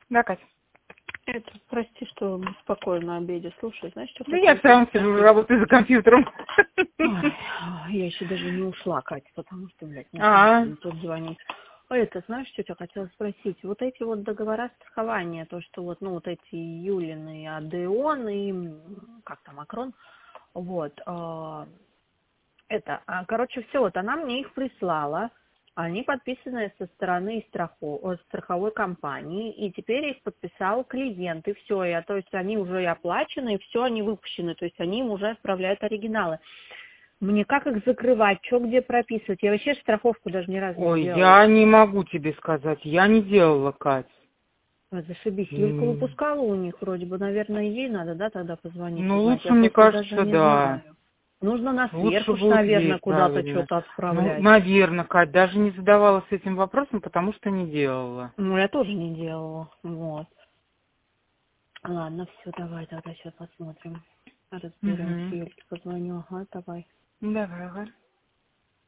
Да, Катя. Это, прости, что беспокою на обеде. Слушай, знаешь, что Да я все равно сижу, работаю за компьютером. Ой, я еще даже не ушла, Катя, потому что, блядь, А, тут звонит. Это, знаешь, что я хотела спросить? Вот эти вот договора страхования, то, что вот, ну, вот эти Юлины, Адеон и, как там, Макрон, вот, короче, все, вот она мне их прислала, они подписаны со стороны страховой компании, и теперь их подписал клиент, и все, то есть они уже и оплачены, и все, они выпущены, то есть они им уже отправляют оригиналы. Мне как их закрывать, что где прописывать? Я вообще страховку даже ни разу не ой, делала. я не могу тебе сказать, я не делала, Кать. Зашибись. Юлька выпускала у них вроде бы, наверное, ей надо, да, тогда позвонить, Ну, узнать. лучше, Я мне просто даже кажется, не да. знаю. Нужно на Лучше сверху ж, будет наверное, ей, куда-то правильно. что-то Ну, отправлять. наверное, Кать, даже не задавалась этим вопросом, потому что не делала. Ну, я тоже не делала. Вот. Ладно, все, давай тогда сейчас посмотрим. Разберемся. Угу. Юльке позвоню. Ага, давай. Давай, ага.